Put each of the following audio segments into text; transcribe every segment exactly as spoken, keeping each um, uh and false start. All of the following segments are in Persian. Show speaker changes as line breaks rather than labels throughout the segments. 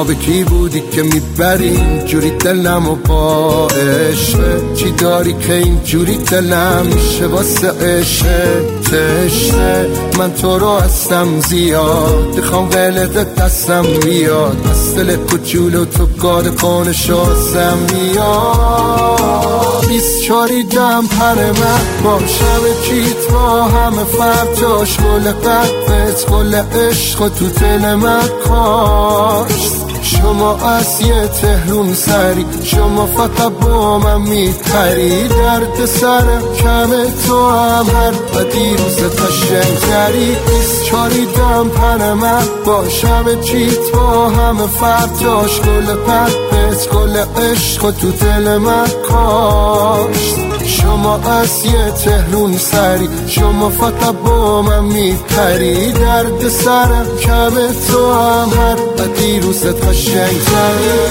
شما به کی بودی که میبری اینجوری دلم و با عشق؟ چی داری که اینجوری دلم میشه واسه عشق؟ تشنه من تو رو هستم زیاد، بخوام قلت دستم میاد، از دل کوچولو تو گاد کنش هستم میاد. بیست چاری دم پر من با شب چیت با همه فرجاش، گل قلبت گل عشق تو دل من کاشت. شما از یه تهرون سری، شما فقط با من میپری، درد سرم کمه تو هم هر بدی روز قشنگتری. بیست چاری دم پر من با شب چیت با همه فرجاش، گل قلبت گل عشق تو دل من کاشت. شما از یه تهرون سری، شما فقط با من میپری، درد سرم کمه تو هم هر بدی روزت قشنگتره.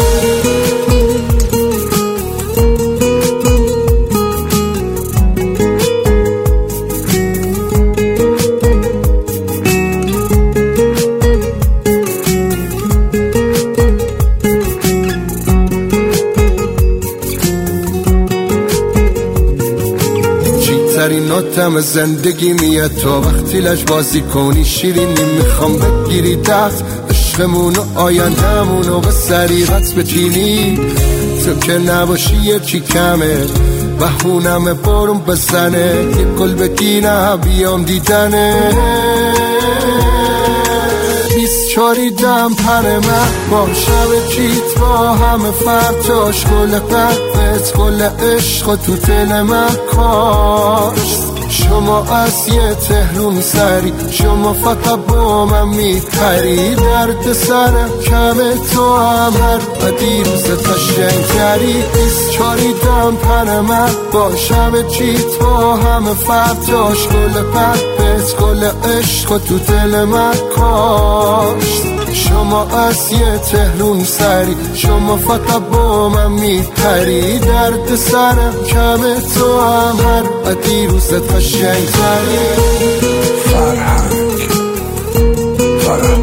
تریناتم زندگی میاد تو وقتی لج بازی کنی شیرینی، میخوام بگیری دست عشقمونو آیندهمونو به سریعت بچینی. تو که نباشی یه چی کمه، بهونم بارون بزنه، یه گل بگیرم بیام دیدنه. بیست چاری دم پر من با شب چیت با همه فرجاش، گل قلبت گل عشق تو دل من کاشت. شما از یه تهرون سری، شما فقط با من میپری، درد سرم کمه تو هم هر بدی روزت قشنگتری. بیست چاری دم پر من با شب چیت با همه فرجاش، گل قلبت گل عشق تو دل من کاشت. شما از یه تهرون سری، شما فقط با من میپری، درد سرم کمه تو هم هر بدی روزت قشنگتری.
فرهنگ فرهنگ